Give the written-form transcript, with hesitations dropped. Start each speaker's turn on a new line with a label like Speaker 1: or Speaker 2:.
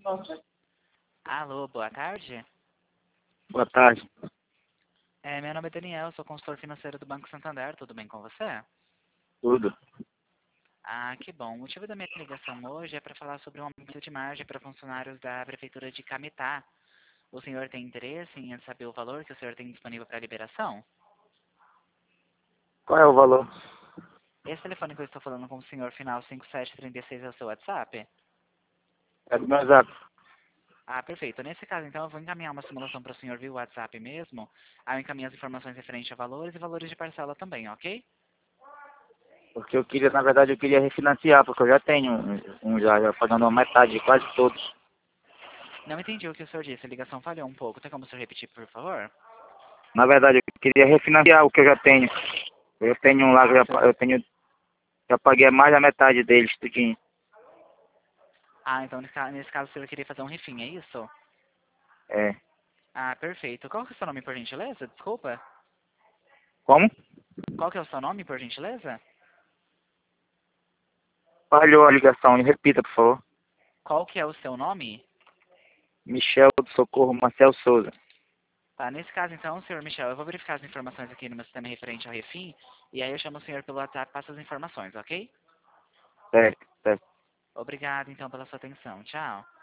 Speaker 1: Alô, boa tarde.
Speaker 2: Boa tarde.
Speaker 1: Meu nome é Daniel, sou consultor financeiro do Banco Santander, tudo bem com você?
Speaker 2: Tudo.
Speaker 1: Ah, que bom. O motivo da minha ligação hoje é para falar sobre um aumento de margem para funcionários da Prefeitura de Cametá. O senhor tem interesse em saber o valor que o senhor tem disponível para liberação?
Speaker 2: Qual é o valor?
Speaker 1: Esse telefone que eu estou falando com o senhor, final 5736, é o seu WhatsApp?
Speaker 2: É do meu zap.
Speaker 1: Ah, perfeito. Nesse caso, então, eu vou encaminhar uma simulação para o senhor via WhatsApp mesmo. Aí eu encaminho as informações referentes a valores e valores de parcela também, ok?
Speaker 2: Porque eu queria, na verdade, eu queria refinanciar, porque eu já tenho já pagando a metade de quase todos.
Speaker 1: Não entendi o que o senhor disse, a ligação falhou um pouco. Tem como o senhor repetir, por favor?
Speaker 2: Na verdade, eu queria refinanciar o que eu já tenho. Eu tenho um lá que eu tenho, já paguei mais da metade deles, tudinho.
Speaker 1: Ah, então nesse caso o senhor queria fazer um refim, é isso?
Speaker 2: É.
Speaker 1: Ah, perfeito. Qual que é o seu nome, por gentileza? Desculpa.
Speaker 2: Como?
Speaker 1: Qual que é o seu nome, por gentileza?
Speaker 2: Falhou a ligação, repita, por favor.
Speaker 1: Qual que é o seu nome?
Speaker 2: Michel do Socorro Marcel Souza.
Speaker 1: Tá, nesse caso então, senhor Michel, eu vou verificar as informações aqui no meu sistema referente ao refim, e aí eu chamo o senhor pelo WhatsApp e passo as informações, ok?
Speaker 2: Certo, certo.
Speaker 1: Obrigado, então, pela sua atenção. Tchau.